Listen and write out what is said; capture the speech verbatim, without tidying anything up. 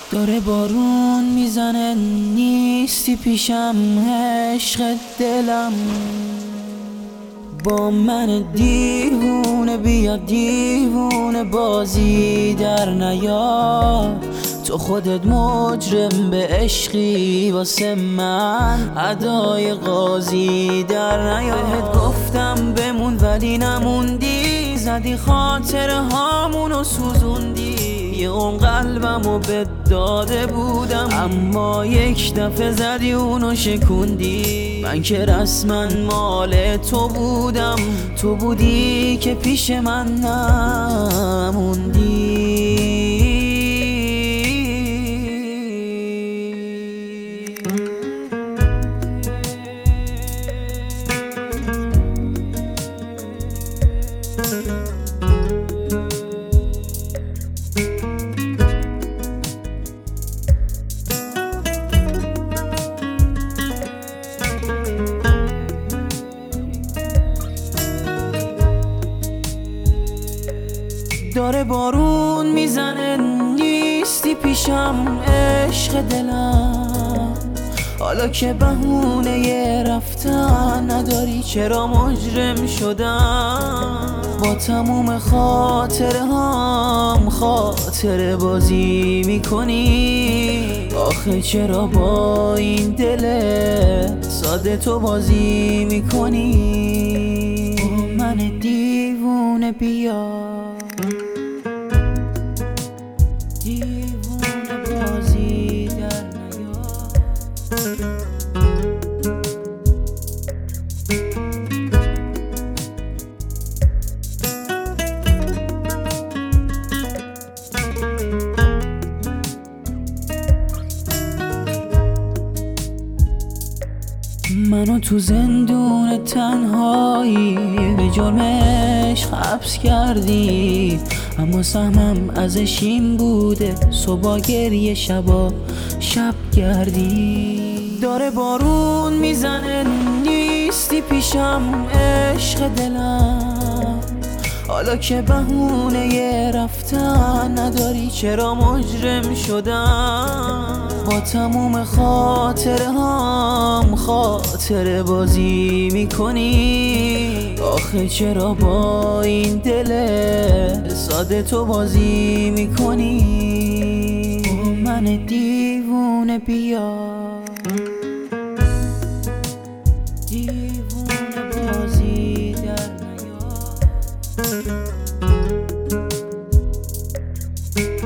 داره بارون میزنه نیستی پیشم عشق دلم، با من دیوونه بیا دیوونه بازی در نیا. تو خودت مجرم به عشقی واسه من ادای قاضی در نیا. بهت گفتم بمون ولی نموندی، زدی خاطر هامونو سوزوندی. یه اون قلبمو به داده بودم اما یک دفعه زدی اونو شکوندی. من که رسما مال تو بودم، تو بودی که پیش من نموندی. داره بارون میزنه نیستی پیشم عشق دلم، حالا که بهونه یه رفتن نداری چرا مجرم شدم. با تموم خاطره هم خاطره بازی میکنی، آخه چرا با این دل ساده تو بازی میکنی. با من دیوونه بیا دیوونه بازی در نیا. منو تو زندون تنهایی به جرم عشق حبس کردی، اما سهمم ازش این بوده صبح گریه شبا شب گردی. داره بارون میزنه نیستی پیشم عشق دلم، حالا که بهونه یه رفتن نداری چرا مجرم شدم. با تموم خاطره هم خاطره بازی میکنی، آخه چرا با این دل ساده تو بازی میکنی. با من دیوونه بیا دیوونه بازی در نیا.